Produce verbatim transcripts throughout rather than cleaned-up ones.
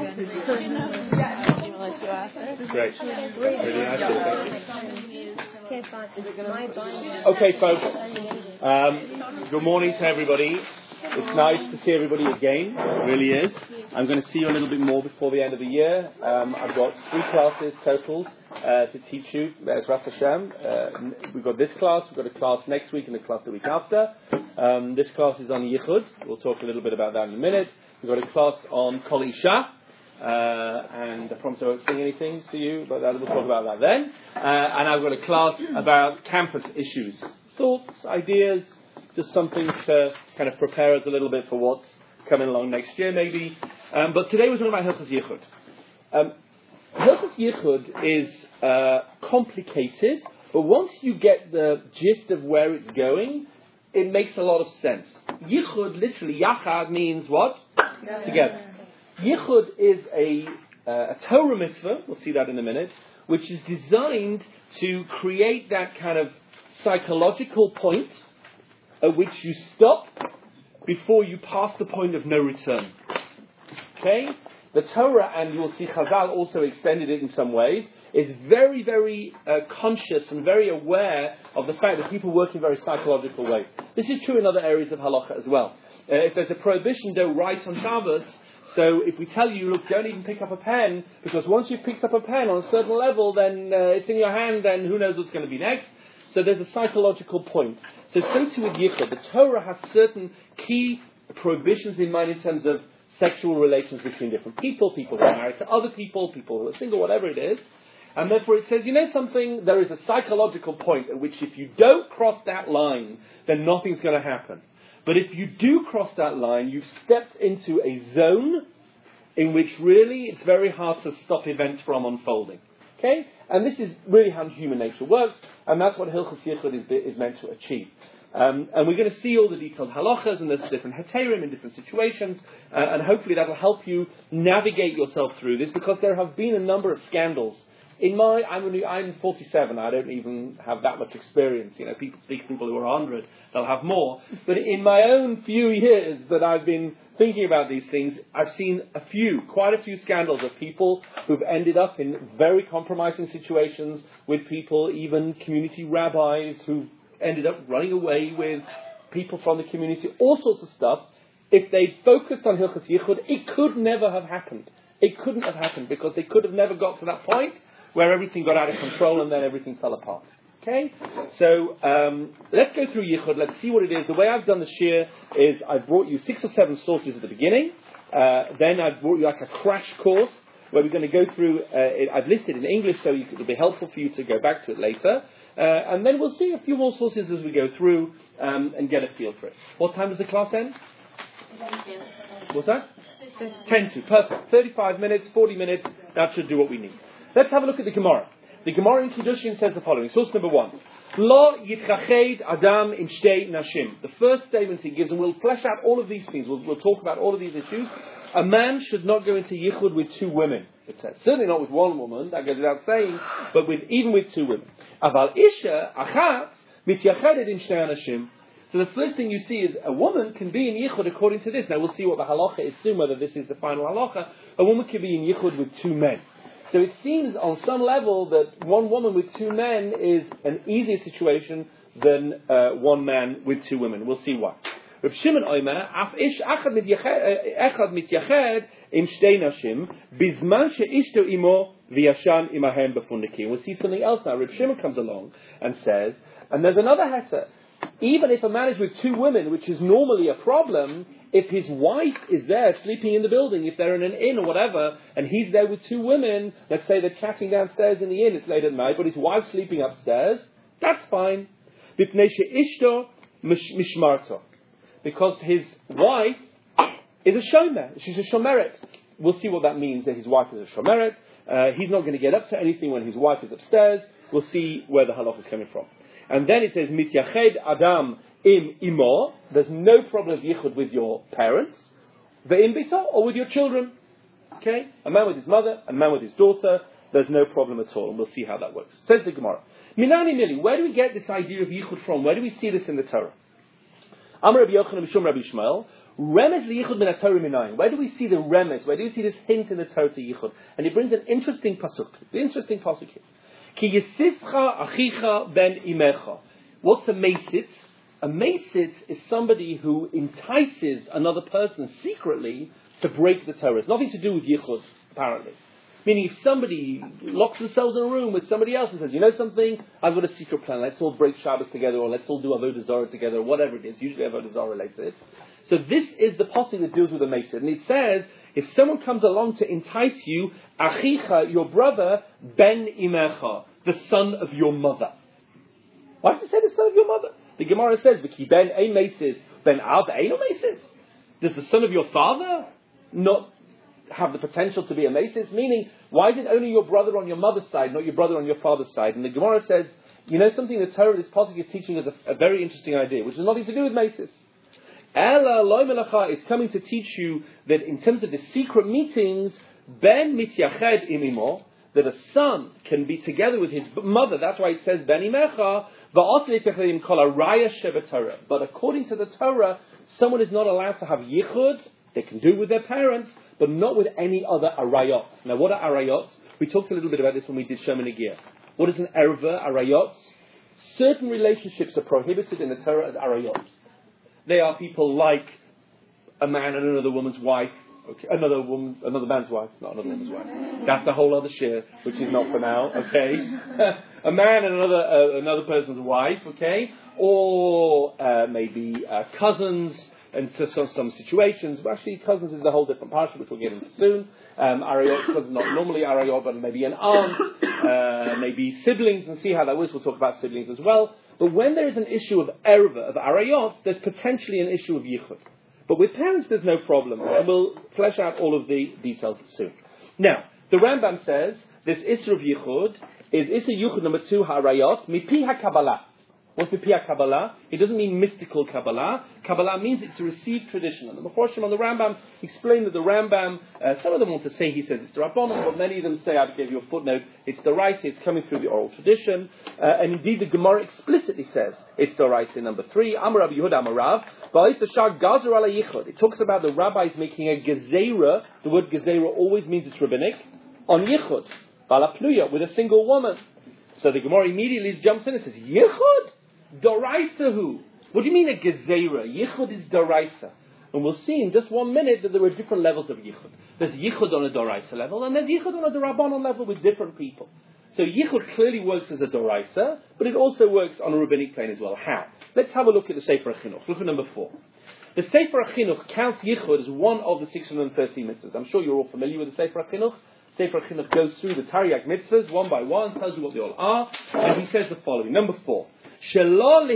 Great. Really nice. Okay, folks. Um, good morning to everybody. It's nice to see everybody again. It really is. I'm going to see you a little bit more before the end of the year. Um, I've got three classes total uh, to teach you. There's Ras Hashem. Uh, we've got this class. We've got a class next week and a class the week after. Um, this class is on Yichud. We'll talk a little bit about that in a minute. We've got a class on Kol Isha. Uh, and I promise I won't sing anything to you, but that, we'll talk about that then. Uh, and I've got a class about campus issues. Thoughts, ideas, just something to kind of prepare us a little bit for what's coming along next year maybe. Um, but today we're talking about Hilchos Yichud. Um, Hilchos Yichud is uh, complicated, but once you get the gist of where it's going, it makes a lot of sense. Yichud, literally, Yachad means what? Together. Together. Yichud is a, uh, a Torah mitzvah, we'll see that in a minute, which is designed to create that kind of psychological point at which you stop before you pass the point of no return. Okay? The Torah, and you'll see Chazal also extended it in some ways, is very, very uh, conscious and very aware of the fact that people work in very psychological ways. This is true in other areas of halacha as well. Uh, if there's a prohibition, don't write on Shabbos. So if we tell you, look, don't even pick up a pen, because once you've picked up a pen on a certain level, then uh, it's in your hand, then who knows what's going to be next. So there's a psychological point. So so too with Yichud. The Torah has certain key prohibitions in mind in terms of sexual relations between different people, people who are married to other people, people who are single, whatever it is. And therefore it says, you know something, there is a psychological point at which if you don't cross that line, then nothing's going to happen. But if you do cross that line, you've stepped into a zone in which really it's very hard to stop events from unfolding. Okay? And this is really how human nature works, and that's what Hilchos Yichud is, is meant to achieve. Um, and we're going to see all the detailed halachas, and there's different heterim in different situations, uh, and hopefully that will help you navigate yourself through this, because there have been a number of scandals. In my, I'm, only, I'm forty-seven, I don't even have that much experience. You know, people speak to people who are one hundred, they'll have more. But in my own few years that I've been thinking about these things, I've seen a few, quite a few scandals of people who've ended up in very compromising situations with people, even community rabbis who ended up running away with people from the community, all sorts of stuff. If they'd focused on Hilchos Yichud, it could never have happened. It couldn't have happened, because they could have never got to that point where everything got out of control and then everything fell apart. Okay? So, um, let's go through Yichud, let's see what it is. The way I've done the shir is I've brought you six or seven sources at the beginning, uh, then I've brought you like a crash course, where we're going to go through, uh, it, I've listed in English so you, it'll be helpful for you to go back to it later, uh, and then we'll see a few more sources as we go through, um, and get a feel for it. What time does the class end? What's that? ten to, perfect. thirty-five minutes, forty minutes, that should do what we need. Let's have a look at the Gemara. The Gemara in Kiddushin says the following. Source number one. Lo yitchached Adam in shtei nashim. The first statement he gives, and we'll flesh out all of these things. We'll, we'll talk about all of these issues. A man should not go into yichud with two women, it says. Certainly not with one woman, that goes without saying, but with even with two women. Aval isha achat mityachedet in shtei nashim. So the first thing you see is a woman can be in yichud according to this. Now we'll see what the halacha is soon, whether this is the final halacha. A woman can be in yichud with two men. So it seems on some level that one woman with two men is an easier situation than uh, one man with two women. We'll see why. Reb Shimon Omer, af ish echad mityached im shtei nashim, bizman she'ishto imo v'yashan imahem b'fundikim. We'll see something else now. Reb Shimon comes along and says, and there's another heter. Even if a man is with two women, which is normally a problem, if his wife is there sleeping in the building, if they're in an inn or whatever, and he's there with two women, let's say they're chatting downstairs in the inn, it's late at night, but his wife's sleeping upstairs, that's fine. Because his wife is a shomer, she's a shomeret. We'll see what that means, that his wife is a shomeret. Uh, he's not going to get up to anything when his wife is upstairs. We'll see where the halach is coming from. And then it says, Mityached Adam im imo. There's no problem of yichud with your parents. Ve'im bito, or with your children. Okay? A man with his mother, a man with his daughter. There's no problem at all. And we'll see how that works. Says the Gemara. Minani mili. Where do we get this idea of yichud from? Where do we see this in the Torah? Amar Rabbi Yochanan Mishum Rabbi Shmuel. Remez liyichud min haTorah minayin. Where do we see the remez? Where do we see this hint in the Torah to yichud? And he brings an interesting pasuk. The interesting pasuk here. Ki yisischa achicha ben imecha. What's a meisitz? A meisitz is somebody who entices another person secretly to break the Torah. It's nothing to do with yichud, apparently. Meaning, if somebody locks themselves in a room with somebody else and says, you know something, I've got a secret plan, let's all break Shabbos together, or let's all do Avodah Zarah together, or whatever it is, usually Avodah Zarah related. So this is the pasuk that deals with the Meitzid. And it says, if someone comes along to entice you, Achicha, your brother, Ben Imecha, the son of your mother. Why does it say the son of your mother? The Gemara says, V'ki Ben Ein Meisis, Ben Av Ein Meisis. Does the son of your father not have the potential to be a Meisis? Meaning, why is it only your brother on your mother's side, not your brother on your father's side? And the Gemara says, you know something, the Torah, this pasuk is teaching us a, a very interesting idea, which has nothing to do with Meisis. Ela loy melacha is coming to teach you that in terms of the secret meetings, Ben mityached imimo, that a son can be together with his mother. That's why it says Ben imecha va'asli kol araya shebetorah. But according to the Torah, someone is not allowed to have yichud. They can do it with their parents, but not with any other arayot. Now, what are arayot? We talked a little bit about this when we did Shom Negiyah. What is an erva, arayot? Certain relationships are prohibited in the Torah as arayot. They are people like a man and another woman's wife, okay, another woman, another man's wife, not another woman's wife. That's a whole other share, which is not for now. Okay, a man and another uh, another person's wife. Okay, or uh, maybe uh, cousins. And so, so some situations, well, actually cousins is a whole different parsha, which we'll get into soon. Um, Arayot, cousins not normally Arayot, but maybe an aunt, uh, maybe siblings, and see how that works. We'll talk about siblings as well. But when there is an issue of erva, of Arayot, there's potentially an issue of yichud. But with parents, there's no problem. And we'll flesh out all of the details soon. Now, the Rambam says, this Isra of yichud is Isra yichud number two, Harayot, mipi ha-Kabbalah. What's Mipi ha-Kabbalah? It doesn't mean mystical Kabbalah. Kabbalah means it's a received tradition. And the Meforshim on the Rambam explain that the Rambam, uh, some of them want to say he says it's the Rabbanon, but many of them say, I gave you a footnote, it's the right, it's coming through the oral tradition. Uh, and indeed the Gemara explicitly says it's the right in number three. Amar Rabbi Yehuda Amar Rav, it talks about the rabbis making a gezerah. The word gezerah always means it's rabbinic. On yichud, balapluya, with a single woman. So the Gemara immediately jumps in and says, yichud? Doraisa who? What do you mean a gezerah? Yichud is doraisa. And we'll see in just one minute that there are different levels of yichud. There's yichud on a doraisa level, and there's yichud on a rabbanon level with different people. So yichud clearly works as a doraisa, but it also works on a rabbinic plane as well. How? Let's have a look at the Sefer HaChinuch. Look at number four. The Sefer HaChinuch counts yichud as one of the six hundred thirteen mitzvahs. I'm sure you're all familiar with the Sefer HaChinuch. Sefer HaChinuch goes through the Taryag mitzvahs one by one, tells you what they all are, and he says the following. Number four. Not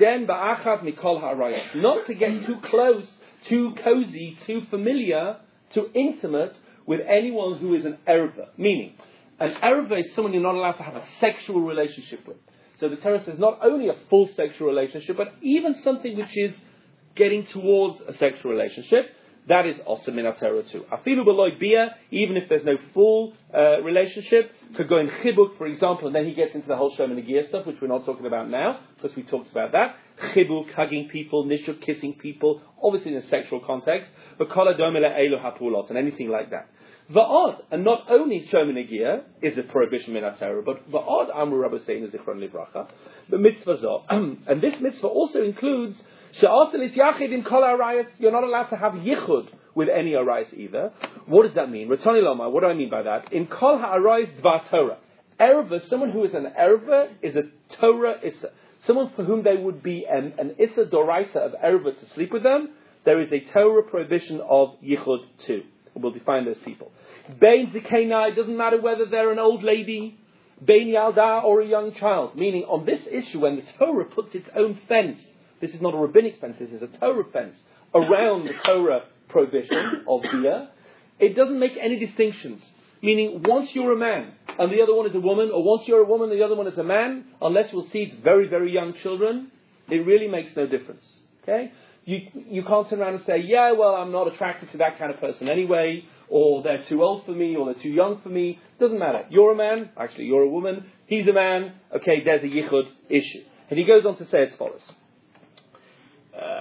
to get too close, too cozy, too familiar, too intimate with anyone who is an erva. Meaning, an erva is someone you're not allowed to have a sexual relationship with. So the Torah says not only a full sexual relationship, but even something which is getting towards a sexual relationship. That is also min ha-Torah too. Afilu b'loy bia, even if there's no full uh, relationship, could go in chibuk, for example, and then he gets into the whole Shom Negiyah stuff, which we're not talking about now, because we talked about that. Chibuk, hugging people, nishuk, kissing people, obviously in a sexual context, but kol adom ele elu hapulot, and anything like that. Va'od, and not only Shom Negiyah is a prohibition min ha-Torah, but va'od amru Rabbi Seinu zichron livracha, the mitzvah zah, and this mitzvah also includes you're not allowed to have yichud with any arayis either. What does that mean? Ratani Loma, what do I mean by that? In kol ha'arayis dvar Torah. Erva, someone who is an erva is a Torah, it's a, someone for whom there would be an, an issa doraita of erva to sleep with them. There is a Torah prohibition of yichud too. We'll define those people. Bein zikena, it doesn't matter whether they're an old lady, bein yalda, or a young child. Meaning on this issue, when the Torah puts its own fence, this is not a rabbinic fence, this is a Torah fence around the Torah prohibition of bia. It doesn't make any distinctions. Meaning, once you're a man and the other one is a woman, or once you're a woman and the other one is a man, unless we'll see it's very, very young children, it really makes no difference. Okay? You you can't turn around and say, yeah, well, I'm not attracted to that kind of person anyway, or they're too old for me, or they're too young for me. Doesn't matter. You're a man, actually you're a woman, he's a man, okay, there's a yichud issue. And he goes on to say as follows. Uh,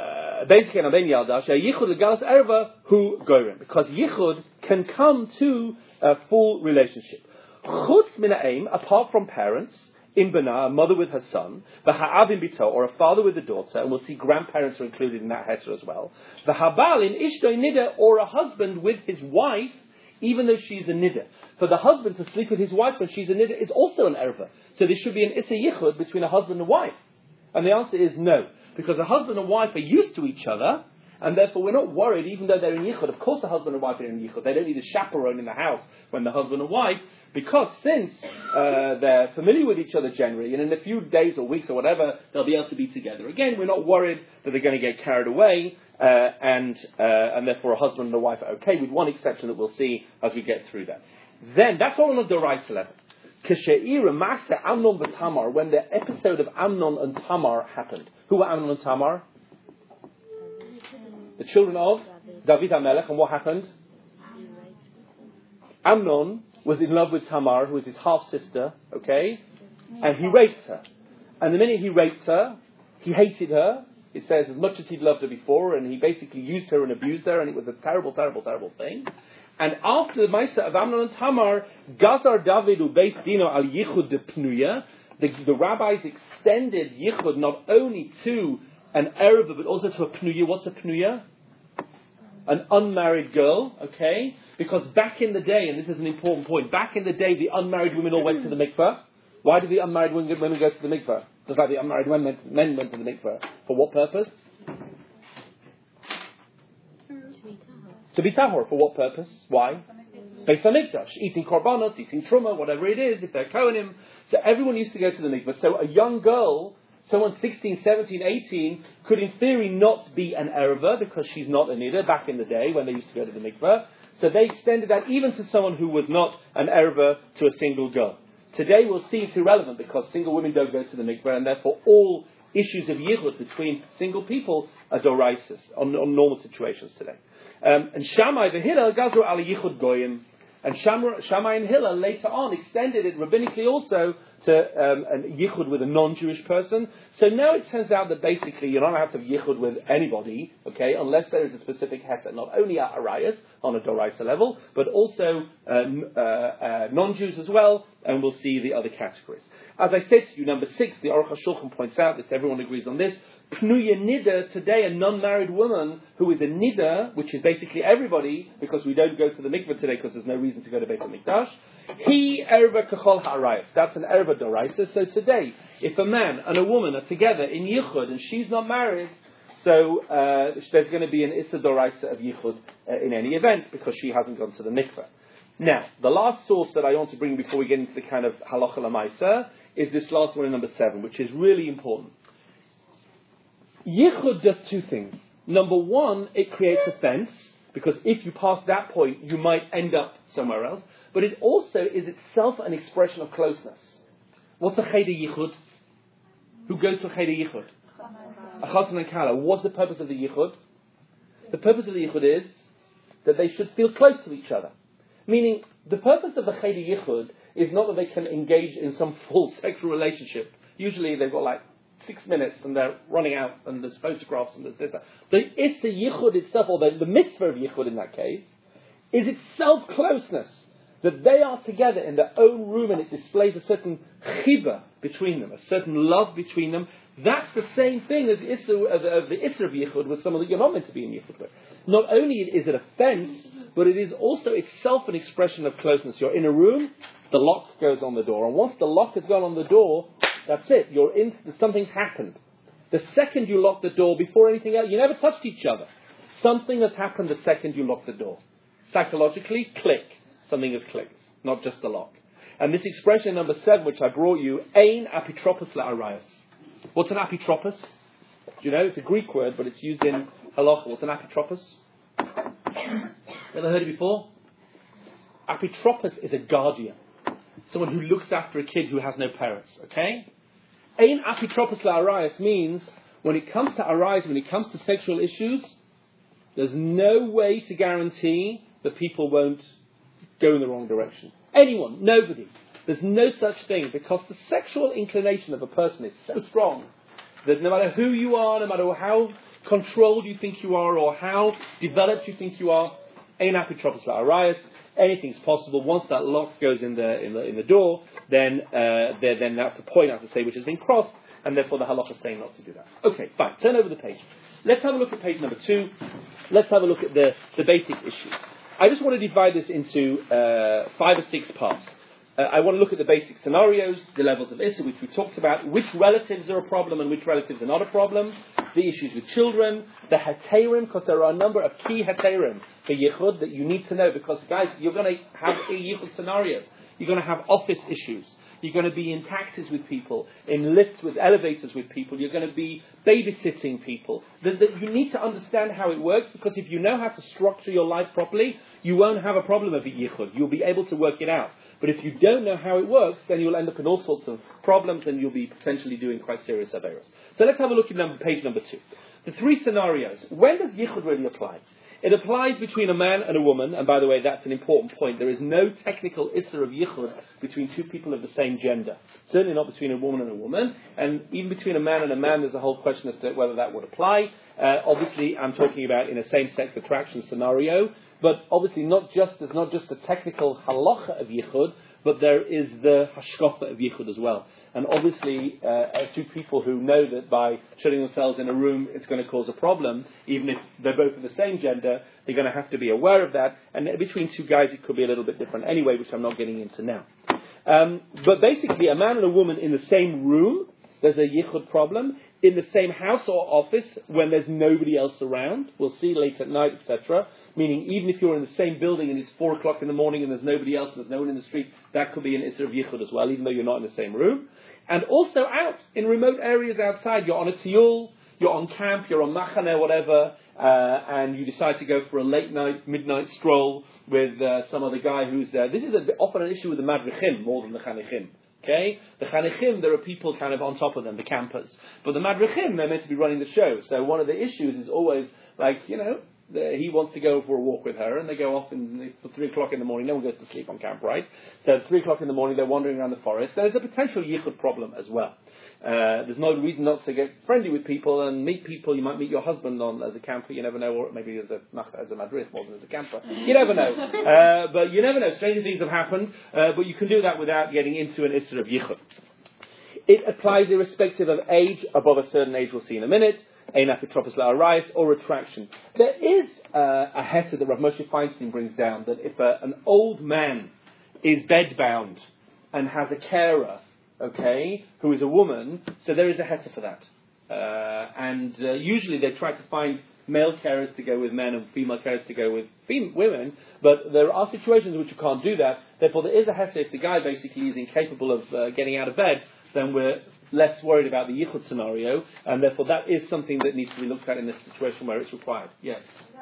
basically, yichud legalas erva hu goyim, because yichud can come to a full relationship. Chutz min ha'em, apart from parents, in bana, a mother with her son, the ha'avim bito, or a father with a daughter, and we'll see grandparents are included in that heter as well. The habal in ishtoi nida, or a husband with his wife, even though she's a nida. For the husband to sleep with his wife when she's a nida is also an erva. So there should be an issa yichud between a husband and wife. And the answer is no. Because a husband and wife are used to each other, and therefore we're not worried, even though they're in yichud. Of course a husband and wife are in yichud. They don't need a chaperone in the house when the husband and wife, because since uh, they're familiar with each other generally, and in a few days or weeks or whatever, they'll be able to be together. Again, we're not worried that they're going to get carried away, uh, and uh, and therefore a husband and a wife are okay, with one exception that we'll see as we get through that. Then, that's all on the Doraisa level. Kashe'ira Masa Amnon and Tamar, when the episode of Amnon and Tamar happened. Who were Amnon and Tamar? The children of David HaMelech. And what happened? Amnon was in love with Tamar, who was his half-sister, okay? And he raped her. And the minute he raped her, he hated her. It says as much as he'd loved her before, and he basically used her and abused her, and it was a terrible, terrible, terrible thing. And after the Maisa of Amnon and Tamar, Gazar David Ubeit Dino al Yichud de Pnuya, the, the rabbis extended Yichud not only to an Erva, but also to a Pnuya. What's a Pnuya? An unmarried girl, okay? Because back in the day, and this is an important point, back in the day, the unmarried women all went to the mikveh. Why did the unmarried women go to the mikveh? Just like the unmarried men, men went to the mikveh. For what purpose? To be tahor. For what purpose? Why? Beis HaMikdash. Eating korbanos, eating truma, whatever it is, if they're kohanim. So everyone used to go to the mikveh. So a young girl, someone sixteen, seventeen, eighteen, could in theory not be an erva because she's not a nida back in the day when they used to go to the mikveh. So they extended that even to someone who was not an erva to a single girl. Today we'll see it's irrelevant because single women don't go to the mikveh, and therefore all issues of yichud between single people are doraisis on, on normal situations today. Um, and Shammai the Hillel gazru ala yichud goyim, and Shammai and Hillel later on extended it rabbinically also to um, a yichud with a non-Jewish person. So now it turns out that basically you're not allowed to have yichud with anybody, okay, unless there is a specific heter, not only at arayas on a doraisa level, but also uh, uh, uh, non-Jews as well, and we'll see the other categories. As I said to you, number six, the Aruch HaShulchan points out this, everyone agrees on this. Pnuya nida, today a non-married woman who is a nida, which is basically everybody, because we don't go to the mikveh today because there's no reason to go to Beit HaMikdash. He erva kachol ha'arayos. That's an erva doraisa. So today, if a man and a woman are together in yichud and she's not married, so uh, there's going to be an issa doraisa of yichud uh, in any event because she hasn't gone to the mikveh. Now, the last source that I want to bring before we get into the kind of halacha l'maisa is this last one in number seven, which is really important. Yichud does two things. Number one, it creates a fence, because if you pass that point, you might end up somewhere else. But it also is itself an expression of closeness. What's a cheder yichud? Who goes to a cheder yichud? A chassan and kala. What's the purpose of the yichud? The purpose of the yichud is that they should feel close to each other. Meaning, the purpose of the cheder yichud is not that they can engage in some full sexual relationship. Usually they've got like six minutes and they're running out and there's photographs and there's this. That. The issa yichud itself, or the, the mitzvah of yichud in that case, is itself closeness. That they are together in their own room and it displays a certain chiba between them, a certain love between them. That's the same thing as the issa of, of the issa of yichud with someone that you're not meant to be in yichud with. Not only is it a fence, but it is also itself an expression of closeness. You're in a room, the lock goes on the door, and once the lock has gone on the door, that's it. You're in. Something's happened. The second you lock the door, before anything else, you never touched each other. Something has happened the second you lock the door. Psychologically, click. Something has clicked, not just the lock. And this expression number seven, which I brought you, ein apitropos la'arayos. What's an apitropos? Do you know? It's a Greek word, but it's used in halacha. What's an apitropos? Never heard it before? Apitropos is a guardian. Someone who looks after a kid who has no parents, okay? Ein apitropos la'arayos means when it comes to arayos, when it comes to sexual issues, there's no way to guarantee that people won't go in the wrong direction. Anyone, nobody. There's no such thing because the sexual inclination of a person is so strong that no matter who you are, no matter how controlled you think you are, or how developed you think you are, ein apitropos la'arayos. Anything's possible. Once that lock goes in the in the in the door, then uh, there, then that's a point, as I say, which has been crossed, and therefore the halacha is saying not to do that. Okay, fine. Turn over the page. Let's have a look at page number two. Let's have a look at the, the basic issues. I just want to divide this into uh, five or six parts. Uh, I want to look at the basic scenarios, the levels of Issa, which we talked about, which relatives are a problem and which relatives are not a problem, the issues with children, the heterim, because there are a number of key heterim for Yichud that you need to know, because, guys, you're going to have Yichud scenarios. You're going to have office issues. You're going to be in taxis with people, in lifts with elevators with people. You're going to be babysitting people. The, the, you need to understand how it works, because if you know how to structure your life properly, you won't have a problem of Yichud. You'll be able to work it out. But if you don't know how it works, then you'll end up in all sorts of problems, and you'll be potentially doing quite serious averos. So let's have a look at number, page number two. The three scenarios. When does Yichud really apply? It applies between a man and a woman, and by the way, that's an important point. There is no technical issur of Yichud between two people of the same gender. Certainly not between a woman and a woman, and even between a man and a man, there's a whole question as to whether that would apply. Uh, obviously, I'm talking about in a same-sex attraction scenario, but obviously not just there's not just the technical halacha of Yichud, but there is the hashkafa of Yichud as well. And obviously, uh, two people who know that by shutting themselves in a room it's going to cause a problem, even if they're both of the same gender, they're going to have to be aware of that. And between two guys it could be a little bit different anyway, which I'm not getting into now. Um, but basically, a man and a woman in the same room, there's a Yichud problem. In the same house or office, when there's nobody else around, we'll see late at night, et cetera. Meaning, even if you're in the same building and it's four o'clock in the morning and there's nobody else, and there's no one in the street, that could be an issur of Yichud as well, even though you're not in the same room. And also out, in remote areas outside, you're on a tiyul, you're on camp, you're on machaneh, whatever, uh, and you decide to go for a late night, midnight stroll with uh, some other guy who's, uh, this is a bit, often an issue with the madrichim more than the chanichim. Okay? The Chanichim, there are people kind of on top of them, the campers. But the Madrichim, they're meant to be running the show. So one of the issues is always, like, you know, the, he wants to go for a walk with her, and they go off in, for three o'clock in the morning. No one goes to sleep on camp, right? So at three o'clock in the morning, they're wandering around the forest. There's a potential Yichud problem as well. Uh, there's no reason not to get friendly with people and meet people. You might meet your husband on as a camper, you never know, or maybe as a as a madrith more than as a camper. You never know. Uh, but you never know. Stranger things have happened, uh, but you can do that without getting into an issur of Yichud. It applies irrespective of age. Above a certain age, we'll see in a minute. Ein apitropos la'arayos, or retraction. There is uh, a heter that Rav Moshe Feinstein brings down, that if a, an old man is bedbound and has a carer, okay, who is a woman, so there is a heter for that. Uh, and uh, usually they try to find male carers to go with men and female carers to go with fem- women, but there are situations in which you can't do that. Therefore, there is a heter. If the guy basically is incapable of uh, getting out of bed, then we're less worried about the Yichud scenario, and therefore that is something that needs to be looked at in this situation where it's required. Yes?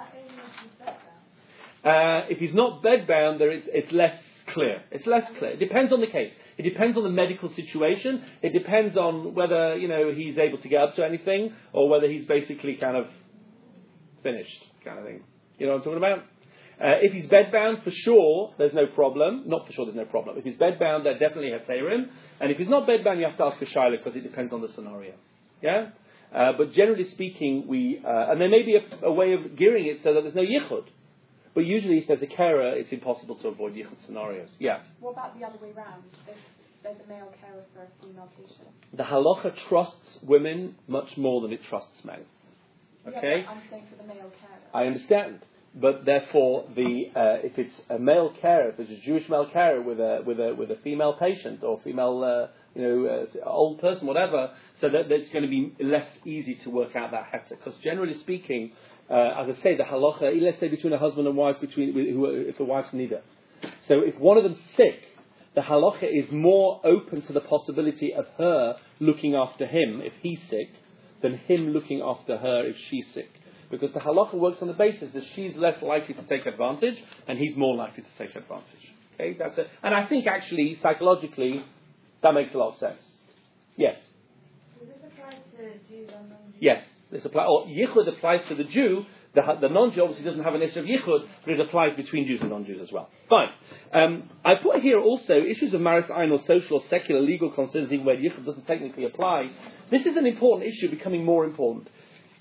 Uh, if he's not bedbound, there is, it's less clear. It's less clear. It depends on the case. It depends on the medical situation. It depends on whether, you know, he's able to get up to anything, or whether he's basically kind of finished, kind of thing. You know what I'm talking about? Uh, if he's bedbound, for sure, there's no problem. Not for sure, there's no problem. If he's bedbound, there definitely have heterim. And if he's not bedbound, you have to ask a shayla, because it depends on the scenario. Yeah? Uh, but generally speaking, we, uh, and there may be a, a way of gearing it so that there's no yichud. But usually, if there's a carer, it's impossible to avoid yichud scenarios. Yeah? What about the other way round? If there's a male carer for a female patient? The halacha trusts women much more than it trusts men. Okay? Yeah, I'm saying for the male carer. I understand. But therefore, the uh, if it's a male carer, if it's a Jewish male carer with a with a with a female patient or female uh, you know uh, old person, whatever, so that, that it's going to be less easy to work out that heter. Because generally speaking, uh, as I say, the halacha, let's say between a husband and wife, between who, if the wife's neither. So if one of them's sick, the halacha is more open to the possibility of her looking after him if he's sick, than him looking after her if she's sick. Because the halacha works on the basis that she's less likely to take advantage and he's more likely to take advantage. Okay, that's it. And I think actually, psychologically, that makes a lot of sense. Yes? Does this apply to Jews and non-Jews? Yes. This apply, or Yichud applies to the Jew. The, the non-Jew obviously doesn't have an issue of Yichud, but it applies between Jews and non-Jews as well. Fine. Um, I put here also issues of maris ayin or social or secular legal concerns, even where Yichud doesn't technically apply. This is an important issue becoming more important.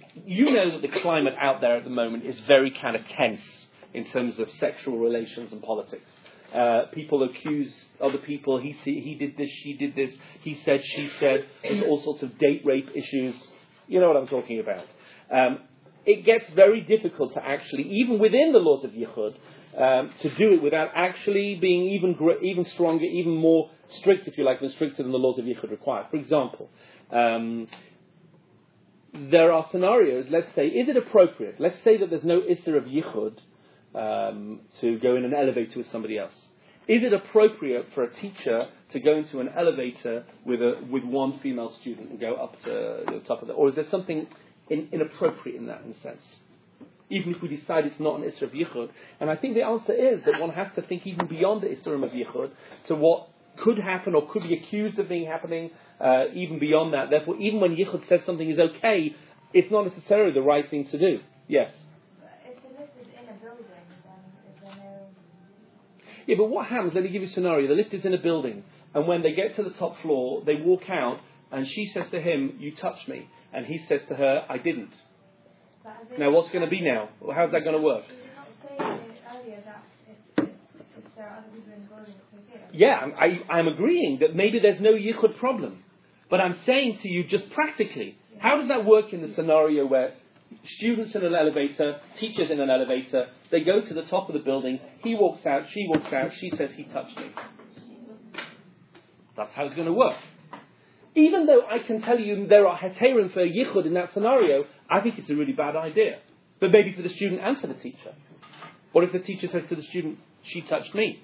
you know that the climate out there at the moment is very kind of tense in terms of sexual relations and politics. Uh, people accuse other people. He see, he did this, she did this. He said, she said. There's all sorts of date rape issues. You know what I'm talking about. Um, it gets very difficult to actually, even within the laws of Yichud, um, to do it without actually being even gr- even stronger, even more strict, if you like, than stricter than the laws of Yichud require. For example, um, there are scenarios. Let's say, is it appropriate? Let's say that there's no Isser of Yichud. Um, to go in an elevator with somebody else. Is it appropriate for a teacher to go into an elevator with a with one female student and go up to the top of it? Or is there something in, inappropriate in that in a sense? Even if we decide it's not an Isser of Yichud. And I think the answer is that one has to think even beyond the Isser of Yichud to what could happen or could be accused of being happening, uh, even beyond that. Therefore, even when Yichud says something is okay, it's not necessarily the right thing to do. Yes? Yeah, but what happens, let me give you a scenario. The lift is in a building, and when they get to the top floor, they walk out, and she says to him, you touched me. And he says to her, I didn't. Now, what's going to be now? How's that going to work? Yeah, I'm, I, I'm agreeing that maybe there's no yichud problem. But I'm saying to you, just practically, how does that work in the scenario where students in an elevator, teachers in an elevator, they go to the top of the building, he walks out, she walks out, she says he touched me. That's how it's going to work. Even though I can tell you there are heterim for yichud in that scenario, I think it's a really bad idea. But maybe for the student and for the teacher. What if the teacher says to the student, she touched me?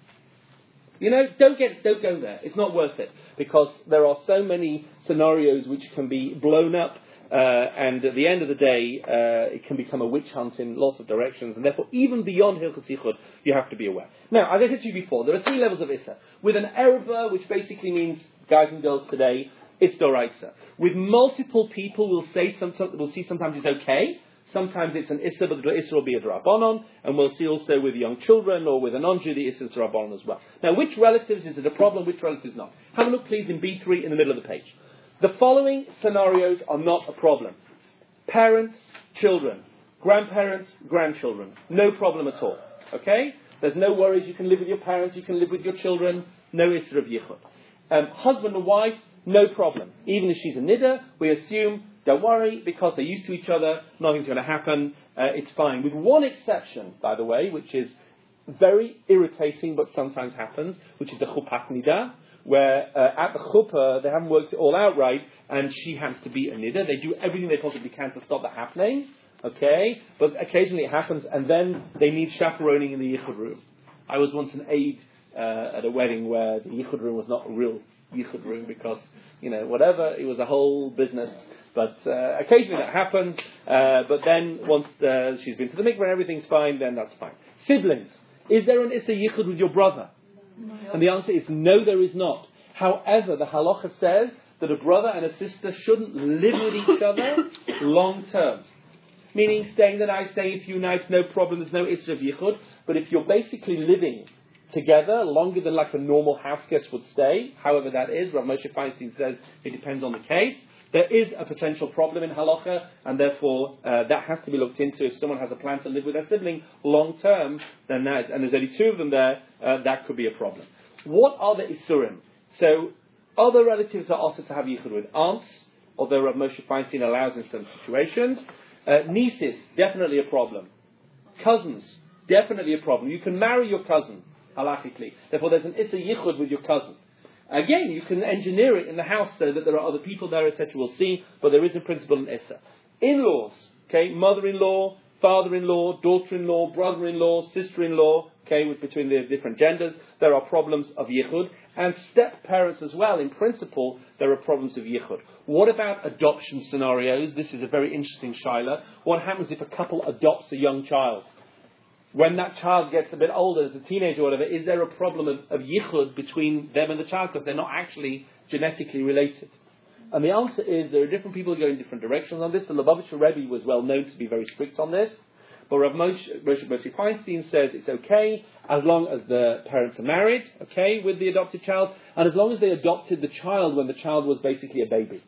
You know, don't get, don't go there. It's not worth it. Because there are so many scenarios which can be blown up. Uh, and at the end of the day, uh, it can become a witch hunt in lots of directions, and therefore, even beyond Hilchos Yichud, you have to be aware. Now, as I said to you before, there are three levels of Issa. With an Erva, which basically means guys and girls today, it's Doraisa. With multiple people, we'll say some, some, we'll see sometimes it's okay, sometimes it's an Issa, but the Issa will be a Drabanon, and we'll see also with young children or with a non-Jew, the Issa is Drabanon as well. Now, which relatives is it a problem, which relatives not? Have a look, please, in B three in the middle of the page. The following scenarios are not a problem. Parents, children, grandparents, grandchildren. No problem at all. Okay? There's no worries. You can live with your parents. You can live with your children. No Isser of Yichud. Um, husband and wife, no problem. Even if she's a niddah, we assume, don't worry, because they're used to each other, nothing's going to happen. Uh, it's fine. With one exception, by the way, which is very irritating but sometimes happens, which is the chupat nidah, where uh, at the chuppah, they haven't worked it all out right, and she has to be a niddah. They do everything they possibly can to stop that happening, okay? But occasionally it happens, and then they need chaperoning in the yichud room. I was once an aide uh, at a wedding where the yichud room was not a real yichud room, because, you know, whatever, it was a whole business. But uh, occasionally that happens, uh, but then once uh, she's been to the mikveh and everything's fine, then that's fine. Siblings. Is there an issa yichud with your brother? No. And the answer is no, there is not. However, the halacha says that a brother and a sister shouldn't live with each other long term. Meaning staying the night, staying a few nights, no problem, there's no issue of yichud. But if you're basically living together longer than like a normal house guest would stay, however that is, Rav Moshe Feinstein says it depends on the case. There is a potential problem in halacha, and therefore uh, that has to be looked into. If someone has a plan to live with their sibling long term, then that, and there's only two of them there, uh, that could be a problem. What are the isurim? So, other relatives are also to have yichud with aunts, although Rav Moshe Feinstein allows in some situations. Uh, nieces, definitely a problem. Cousins, definitely a problem. You can marry your cousin, halachically. Therefore, there's an issa yichud with your cousin. Again, you can engineer it in the house so that there are other people there, et cetera. We'll see, but there is in principle an issa. In-laws, okay, mother-in-law, father-in-law, daughter-in-law, brother-in-law, sister-in-law, okay, with, between the different genders, there are problems of yichud. And step-parents as well, in principle, there are problems of yichud. What about adoption scenarios? This is a very interesting shaila. What happens if a couple adopts a young child? When that child gets a bit older, as a teenager or whatever, is there a problem of, of yichud between them and the child because they're not actually genetically related? And the answer is there are different people going different directions on this. The Lubavitcher Rebbe was well known to be very strict on this. But Rav Moshe, Moshe, Moshe Feinstein says it's okay as long as the parents are married, okay, with the adopted child, and as long as they adopted the child when the child was basically a baby.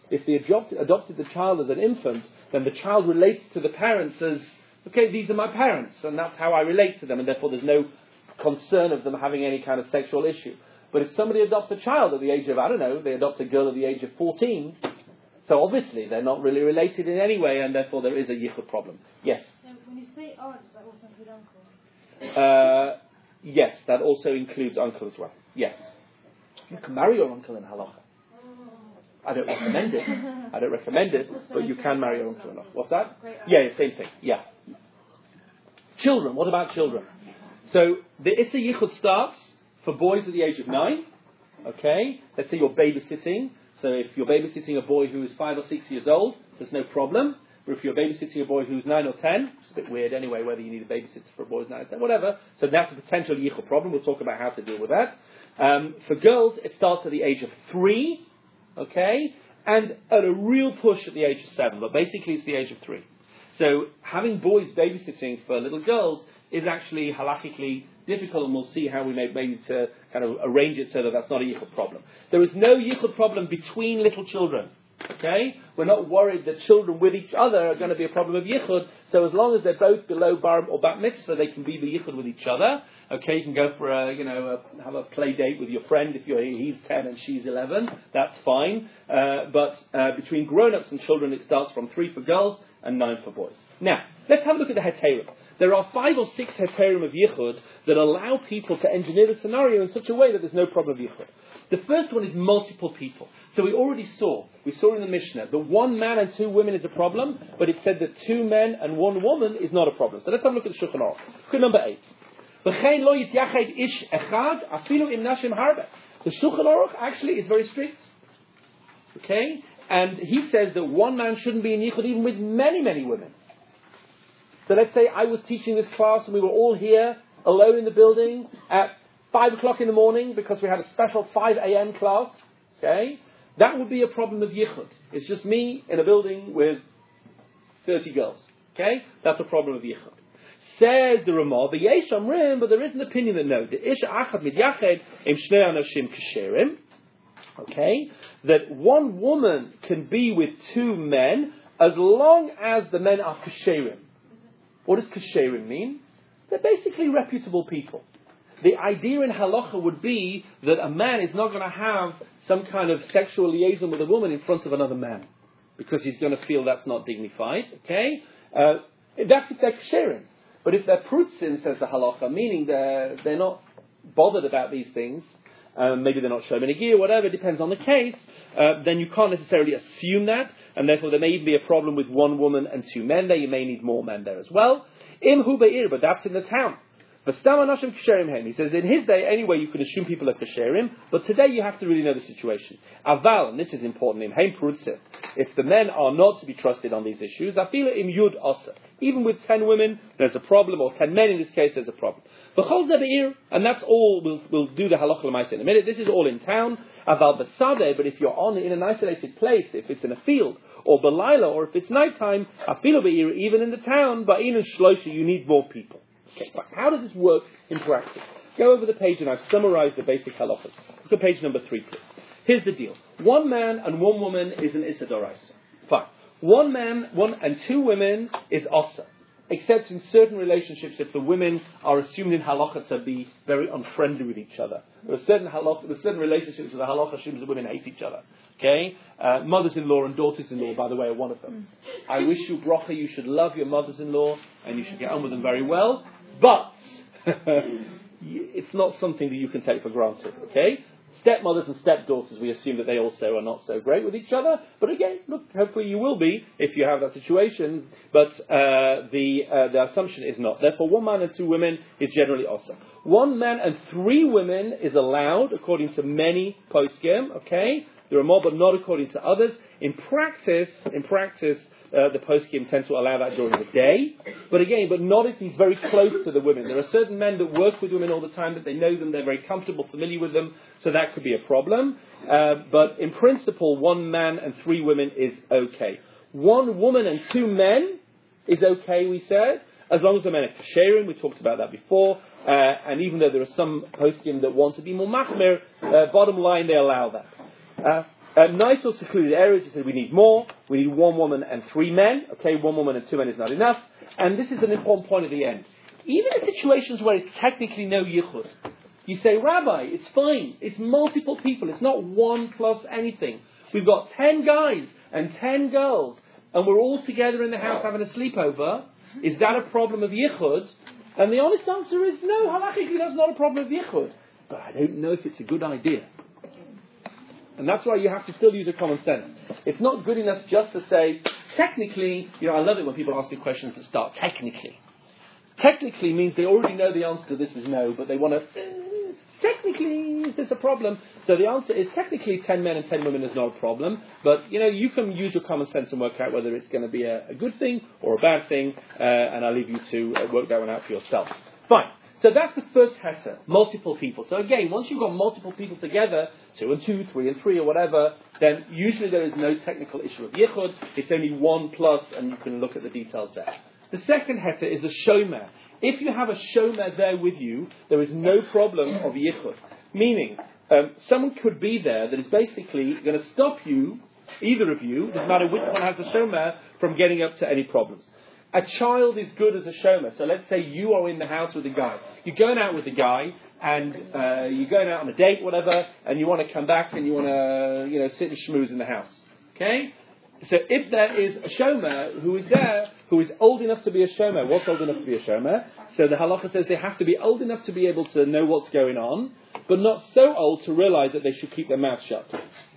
If they adopted, adopted the child as an infant, then the child relates to the parents as, okay, these are my parents, and that's how I relate to them, and therefore there's no concern of them having any kind of sexual issue. But if somebody adopts a child at the age of, I don't know, they adopt a girl at the age of fourteen, so obviously they're not really related in any way, and therefore there is a yichud problem. Yes? So when you say aunt, does that also include uncle? Uh, yes, that also includes uncle as well. Yes. You can marry your uncle in halacha. I don't recommend it. I don't recommend it, but you can marry your uncle in halacha. What's that? Yeah, yeah, same thing. Yeah. Children. What about children? So the Issa Yichud starts for boys at the age of nine. Okay? Let's say you're babysitting. So if you're babysitting a boy who is five or six years old, there's no problem. But if you're babysitting a boy who's nine or ten, it's a bit weird anyway, whether you need a babysitter for a boy who's nine or ten, whatever. So that's a potential yichud problem. We'll talk about how to deal with that. Um, for girls, it starts at the age of three, okay, and at a real push at the age of seven. But basically, it's the age of three. So having boys babysitting for little girls is actually halachically difficult, and we'll see how we may maybe to kind of arrange it so that that's not a yichud problem. There is no yichud problem between little children. Okay? We're not worried that children with each other are going to be a problem of yichud. So as long as they're both below bar or bat mitzvah, they can be the yichud with each other. Okay, you can go for a, you know, a, have a play date with your friend if you're he's ten and she's eleven. That's fine. Uh, but uh, between grown-ups and children, it starts from three for girls and nine for boys. Now, let's have a look at the heterim. There are five or six heterim of yichud that allow people to engineer the scenario in such a way that there's no problem of yichud. The first one is multiple people. So we already saw, we saw in the Mishnah, that one man and two women is a problem, but it said that two men and one woman is not a problem. So let's have a look at the Shulchan Aruch. Look at number eight. The Shulchan Aruch actually is very strict. Okay? And he says that one man shouldn't be in yichud even with many, many women. So let's say I was teaching this class and we were all here, alone in the building, at five o'clock in the morning because we had a special five a.m. class, okay? That would be a problem of yichud. It's just me in a building with thirty girls, okay? That's a problem of yichud. Says the Ramah, the Yesh Amrim, but there is an opinion that no, the Ish Achad Mid Yached Im Shnei Anashim Kasherim, okay? That one woman can be with two men as long as the men are kasherim. What does kasherim mean? They're basically reputable people. The idea in halacha would be that a man is not going to have some kind of sexual liaison with a woman in front of another man, because he's going to feel that's not dignified. Okay, uh, that's if they're kasherim. But if they're prutzin, says the halacha, meaning they're they're not bothered about these things, um, maybe they're not showing a gear, whatever, it depends on the case. Uh, then you can't necessarily assume that, and therefore there may even be a problem with one woman and two men there. You may need more men there as well. Im hu be'ir, but that's in the town. He says in his day, anyway, you could assume people are kasherim, but today you have to really know the situation. Aval, and this is important, if the men are not to be trusted on these issues, afila im yud asa. Even with ten women, there's a problem, or ten men in this case, there's a problem. And that's all, we'll, we'll do the halacha l'maaseh in a minute. This is all in town. Aval b'sadeh, but if you're on in an isolated place, if it's in a field, or belayla, or if it's nighttime, afila be'ir, even in the town, ba'in and shlosha, you need more people. Okay, but how does this work in practice? Go over the page and I've summarized the basic halachas. Look at page number three, please. Here's the deal. One man and one woman is an Issa D'Oraisa. Fine. One man one and two women is Asa. Except in certain relationships, if the women are assumed in halacha to be very unfriendly with each other. There are certain halacha, there are certain relationships where the halacha assumes the women hate each other. Okay? Uh, mothers-in-law and daughters-in-law, by the way, are one of them. I wish you bracha, you should love your mothers-in-law and you should get on with them very well. But it's not something that you can take for granted, okay? Stepmothers and stepdaughters, we assume that they also are not so great with each other. But again, look, hopefully you will be if you have that situation. But uh, the uh, the assumption is not. Therefore, one man and two women is generally also. One man and three women is allowed, according to many poskim, okay? There are more, but not according to others. In practice, in practice, Uh, the poskim tend to allow that during the day, but again, but not if he's very close to the women. There are certain men that work with women all the time, that they know them, they're very comfortable, familiar with them, so that could be a problem. Uh, but in principle, one man and three women is okay. One woman and two men is okay, we said, as long as the men are kasherim. We talked about that before, uh, and even though there are some poskim that want to be more machmir, uh, bottom line, they allow that. Uh, Uh, nice or secluded areas, you said we need more. We need one woman and three men. Okay, one woman and two men is not enough. And this is an important point at the end. Even in situations where it's technically no yichud, you say, Rabbi, it's fine. It's multiple people. It's not one plus anything. We've got ten guys and ten girls, and we're all together in the house having a sleepover. Is that a problem of yichud? And the honest answer is no. Halachically, that's not a problem of yichud. But I don't know if it's a good idea. And that's why you have to still use your common sense. It's not good enough just to say, technically, you know, I love it when people ask me questions that start technically. Technically means they already know the answer to this is no, but they want to, uh, technically, is this a problem? So the answer is, technically, ten men and ten women is not a problem, but, you know, you can use your common sense and work out whether it's going to be a, a good thing or a bad thing, uh, and I'll leave you to uh, work that one out for yourself. Fine. So that's the first heter, multiple people. So again, once you've got multiple people together, two and two, three and three or whatever, then usually there is no technical issue of yichud. It's only one plus, and you can look at the details there. The second heter is a shomer. If you have a shomer there with you, there is no problem of yichud. Meaning, um, someone could be there that is basically going to stop you, either of you, doesn't matter which one has the shomer, from getting up to any problems. A child is good as a shomer. So let's say you are in the house with a guy. You're going out with a guy, and uh, you're going out on a date, whatever, and you want to come back and you want to, you know, sit and schmooze in the house. Okay? So if there is a shomer who is there, who is old enough to be a shomer, what's old enough to be a shomer? So the halacha says they have to be old enough to be able to know what's going on, but not so old to realize that they should keep their mouth shut.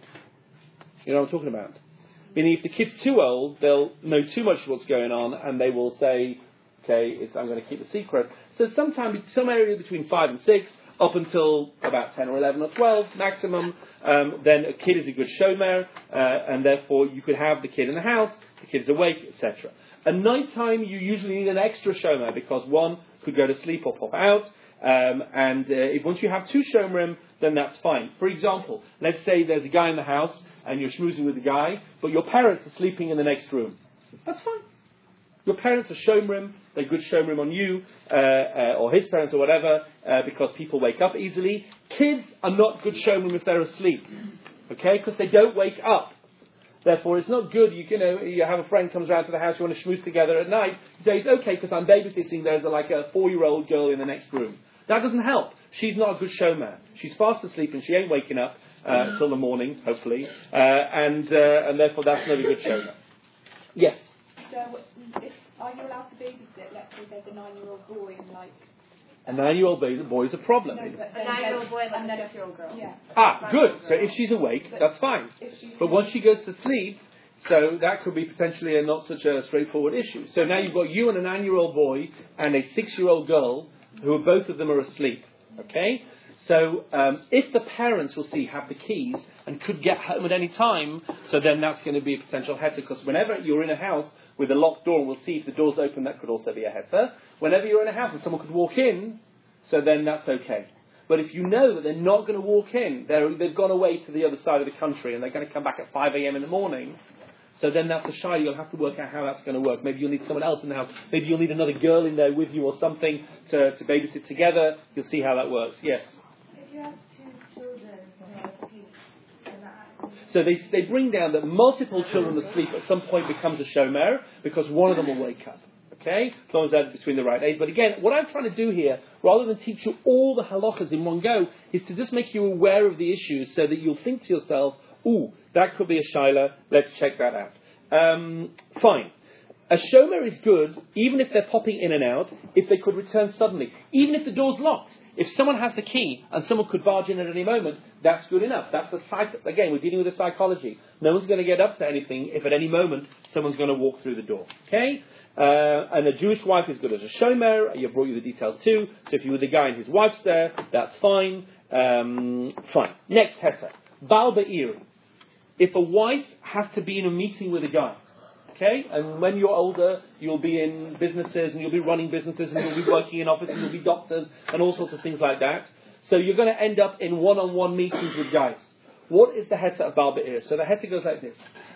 You know what I'm talking about? Meaning if the kid's too old, they'll know too much of what's going on, and they will say, okay, it's, I'm going to keep the secret. So sometime, some area between five and six, up until about ten or eleven or twelve maximum, um, then a kid is a good shomer, uh, and therefore you could have the kid in the house, the kid's awake, et cetera. At night time, you usually need an extra shomer because one could go to sleep or pop out, um, and uh, if once you have two shomerim, then that's fine. For example, let's say there's a guy in the house and you're schmoozing with the guy, but your parents are sleeping in the next room. That's fine. Your parents are shomrim, they're good shomrim on you, uh, uh, or his parents or whatever, uh, because people wake up easily. Kids are not good shomrim if they're asleep, okay, because they don't wake up. Therefore, it's not good, you, you know, you have a friend comes around to the house, you want to schmooze together at night, you say, it's okay, because I'm babysitting, there's a, like a four-year-old girl in the next room. That doesn't help. She's not a good showman. She's fast asleep and she ain't waking up uh, till the morning, hopefully, uh, and uh, and therefore that's not a good showman. Yes? So, if, are you allowed to babysit? Let's say there's a nine-year-old boy and like... A nine-year-old boy, boy is a problem. No, but A nine-year-old boy and then a six-year-old girl. Yeah. Ah, good. So if she's awake, that's fine. But once she goes to sleep, so that could be potentially a not such a straightforward issue. So now you've got you and a nine-year-old boy and a six-year-old girl, who are, both of them are asleep. Okay? So um, if the parents, will see, have the keys and could get home at any time, so then that's going to be a potential heter, because whenever you're in a house with a locked door, we'll see if the door's open, that could also be a heter. Whenever you're in a house and someone could walk in, so then that's okay. But if you know that they're not going to walk in, they're, they've gone away to the other side of the country and they're going to come back at five a.m. in the morning, so then that's a shy. You'll have to work out how that's going to work. Maybe you'll need someone else in the house. Maybe you'll need another girl in there with you or something to, to babysit together. You'll see how that works. Yes? If you have two children who are asleep, then that So they, they bring down that multiple children asleep at some point becomes a shomer because one of them will wake up. Okay? As long as they're between the right age. But again, what I'm trying to do here, rather than teach you all the halachas in one go, is to just make you aware of the issues so that you'll think to yourself, ooh, that could be a shaila, let's check that out. Um, fine. A shomer is good, even if they're popping in and out, if they could return suddenly. Even if the door's locked. If someone has the key and someone could barge in at any moment, that's good enough. That's the psych- Again, we're dealing with the psychology. No one's going to get up to anything if at any moment someone's going to walk through the door. Okay? Uh, and a Jewish wife is good as a shomer. You've brought you the details too. So if you were the guy and his wife's there, that's fine. Um, fine. Next heter. Bal Ba'iri. If a wife has to be in a meeting with a guy, okay, and when you're older, you'll be in businesses and you'll be running businesses and you'll be working in offices and you'll be doctors and all sorts of things like that. So you're going to end up in one-on-one meetings with guys. What is the heter of Bal Ba'ir? So the heter goes like this.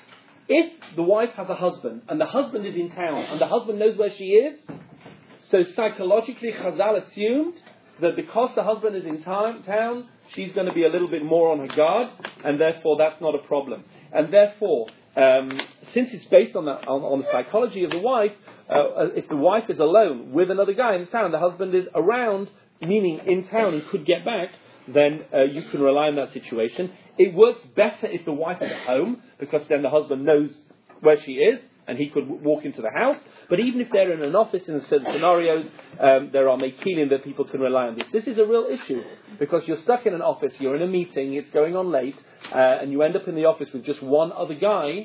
If the wife has a husband and the husband is in town and the husband knows where she is, so psychologically Chazal assumed that because the husband is in town, town, she's going to be a little bit more on her guard, and therefore that's not a problem. And therefore, um, since it's based on the, on, on the psychology of the wife, uh, if the wife is alone with another guy in town, the husband is around, meaning in town and could get back, then uh, you can rely on that situation. It works better if the wife is at home, because then the husband knows where she is, and he could w- walk into the house. But even if they're in an office in certain scenarios, um, there are mekilim that people can rely on this. This is a real issue, because you're stuck in an office, you're in a meeting, it's going on late, uh, and you end up in the office with just one other guy.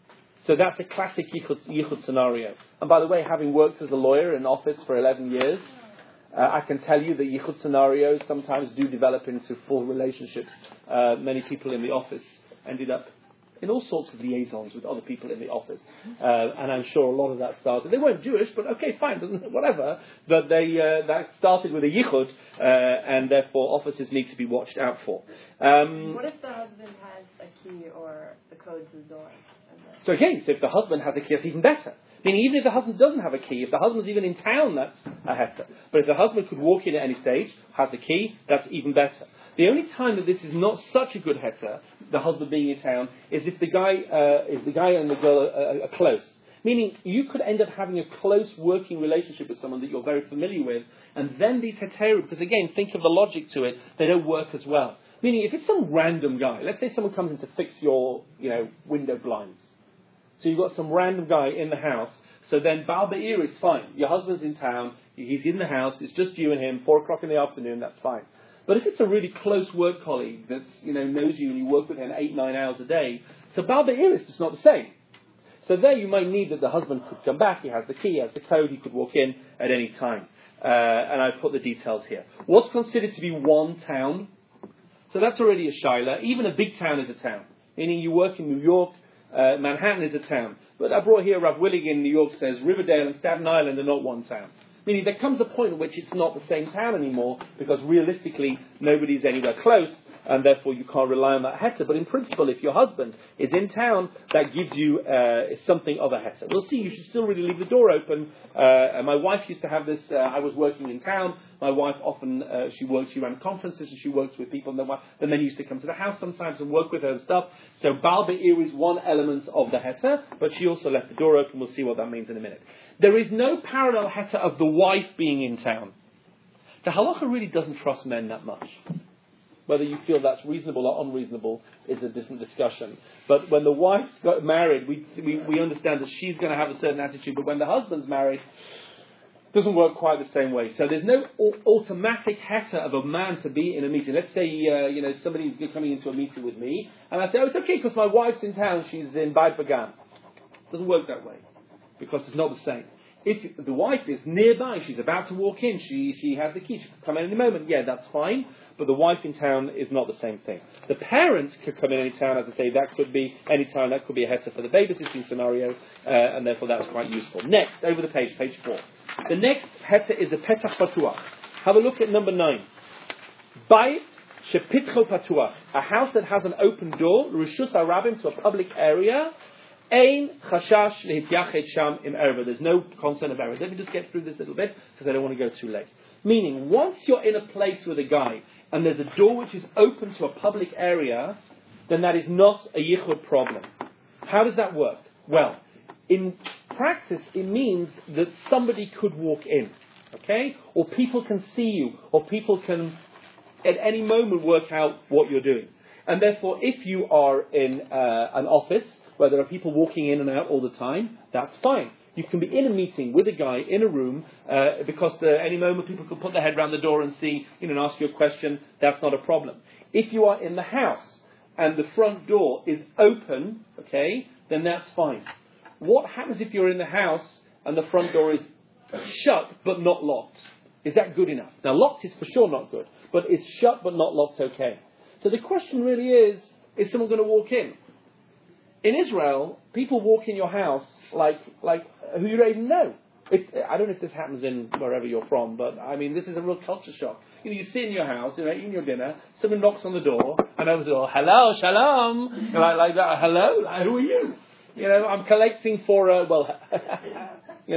So that's a classic yichud, yichud scenario. And by the way, having worked as a lawyer in an office for eleven years, uh, I can tell you that yichud scenarios sometimes do develop into full relationships. Uh, many people in the office ended up in all sorts of liaisons with other people in the office. Uh, and I'm sure a lot of that started, they weren't Jewish, but okay, fine, whatever. But they, uh, that started with a yichud, uh, and therefore offices need to be watched out for. Um, what if the husband has a key or the code to the door? So again, so if the husband has a key, that's even better. Meaning, even if the husband doesn't have a key, if the husband's even in town, that's a heter. But if the husband could walk in at any stage, has a key, that's even better. The only time that this is not such a good heter, the husband being in town, is if the guy, uh, if the guy and the girl are, are close. Meaning, you could end up having a close working relationship with someone that you're very familiar with, and then these heterim, because again, think of the logic to it, they don't work as well. Meaning, if it's some random guy, let's say someone comes in to fix your, you know, window blinds. So you've got some random guy in the house, so then Baal Be'ir, it's fine. Your husband's in town, he's in the house, it's just you and him, four o'clock in the afternoon, that's fine. But if it's a really close work colleague that's, you know, knows you and you work with him eight, nine hours a day, so Baal Be'ir is just not the same. So there you might need that the husband could come back, he has the key, he has the code, he could walk in at any time. Uh, and I've put the details here. What's considered to be one town? So that's already a shaila. Even a big town is a town. Meaning you work in New York, uh, Manhattan is a town. But I brought here Rav Willig in New York says Riverdale and Staten Island are not one town. Meaning there comes a point at which it's not the same town anymore, because realistically nobody's anywhere close, and therefore you can't rely on that heter. But in principle, if your husband is in town, that gives you uh, something of a heter. We'll see, you should still really leave the door open. Uh, and my wife used to have this, uh, I was working in town, my wife often, uh, she worked, she ran conferences and she worked with people, and then the men used to come to the house sometimes and work with her and stuff. So Baal Be'ir is one element of the heter, but she also left the door open. We'll see what that means in a minute. There is no parallel heter of the wife being in town. The halacha really doesn't trust men that much. Whether you feel that's reasonable or unreasonable is a different discussion. But when the wife's got married, we, we, we understand that she's going to have a certain attitude. But when the husband's married, it doesn't work quite the same way. So there's no au- automatic heter of a man to be in a meeting. Let's say, uh, you know, somebody's coming into a meeting with me, and I say, oh, it's okay because my wife's in town, she's in Beit Pagan. It doesn't work that way, because it's not the same. If the wife is nearby, she's about to walk in, she she has the key, she could come in any moment, yeah, that's fine. But the wife in town is not the same thing. The parents could come in any town, as I say, that could be any time, that could be a heter for the babysitting scenario, uh, and therefore that's quite useful. Next, over the page, page four. The next heter is a petach patuach. Have a look at number nine. Bayit shepitcho patuach, a house that has an open door, rishus harabim, to a public area. Ein chashash lehityachet sham im erva. There's no concern of error. Let me just get through this little bit because I don't want to go too late. Meaning, once you're in a place with a guy and there's a door which is open to a public area, then that is not a yichud problem. How does that work? Well, in practice, it means that somebody could walk in, okay? Or people can see you, or people can at any moment work out what you're doing. And therefore, if you are in uh, an office where there are people walking in and out all the time, that's fine. You can be in a meeting with a guy in a room uh, because at any moment people can put their head around the door and see, you know, and ask you a question. That's not a problem. If you are in the house and the front door is open, okay, then that's fine. What happens if you're in the house and the front door is shut but not locked? Is that good enough? Now, locked is for sure not good, but is shut but not locked okay? So the question really is, is someone going to walk in? In Israel, people walk in your house like like who you don't even know. It, I don't know if this happens in wherever you're from, but I mean, this is a real culture shock. You know, you sit in your house, you know, eating your dinner, someone knocks on the door, and over the door, hello, shalom, and I like that, hello, who are you? You know, I'm collecting for, uh, well, you know,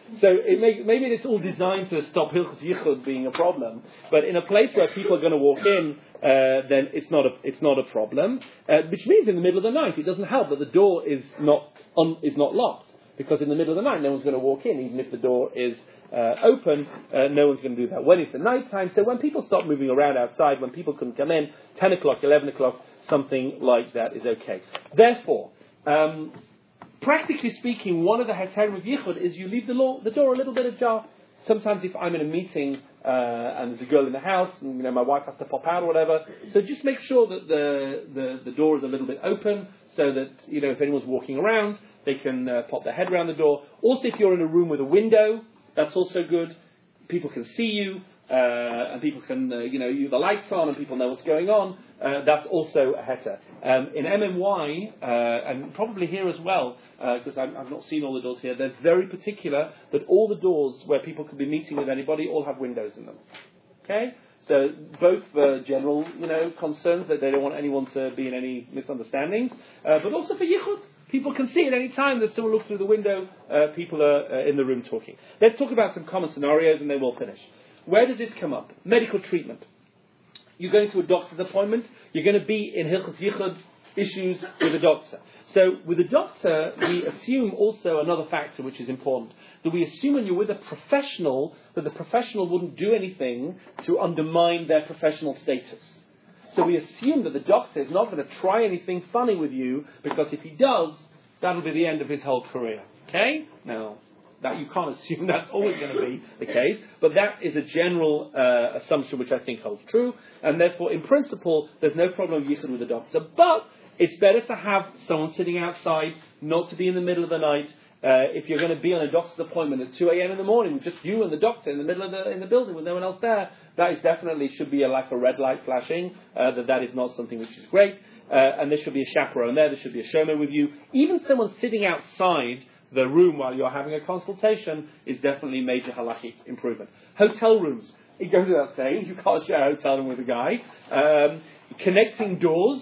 So it may, maybe it's all designed to stop Hilchos Yichud being a problem. But in a place where people are going to walk in, uh, then it's not a it's not a problem. Uh, which means in the middle of the night, it doesn't help that the door is not un, is not locked, because in the middle of the night, no one's going to walk in, even if the door is uh, open. Uh, no one's going to do that. When it's the night time, so when people stop moving around outside, when people can come in, ten o'clock, eleven o'clock, something like that is okay. Therefore. Um, Practically speaking, one of the heterim of yichud is you leave the, law, the door a little bit ajar. Sometimes if I'm in a meeting uh, and there's a girl in the house, and you know my wife has to pop out or whatever, so just make sure that the, the, the door is a little bit open, so that you know if anyone's walking around, they can uh, pop their head around the door. Also, if you're in a room with a window, that's also good. People can see you, uh, and people can, uh, you know, you the lights on, and people know what's going on. Uh, that's also a heter. Um, in M M Y, uh, and probably here as well, because uh, I've not seen all the doors here, they're very particular that all the doors where people could be meeting with anybody all have windows in them. Okay? So both for general, you know, concerns that they don't want anyone to be in any misunderstandings, uh, but also for yichud. People can see at any time that someone looks through the window, uh, people are uh, in the room talking. Let's talk about some common scenarios and then we'll finish. Where does this come up? Medical treatment. You're going to a doctor's appointment, you're going to be in Hilchos Yichud issues with a doctor. So with a doctor, we assume also another factor which is important, that we assume when you're with a professional, that the professional wouldn't do anything to undermine their professional status. So we assume that the doctor is not going to try anything funny with you, because if he does, that'll be the end of his whole career. Okay? Now, that you can't assume that's always going to be the case, but that is a general uh, assumption which I think holds true, and therefore, in principle, there's no problem with yichud with the doctor, but it's better to have someone sitting outside, not to be in the middle of the night. Uh, if you're going to be on a doctor's appointment at two a.m. in the morning with just you and the doctor in the middle of the in the building with no one else there, that is definitely should be a, like a red light flashing, uh, that that is not something which is great, uh, and there should be a chaperone there, there should be a shomer with you. Even someone sitting outside the room while you're having a consultation is definitely major halachic improvement. Hotel rooms. It goes without saying, you can't share a hotel room with a guy. Um, connecting doors,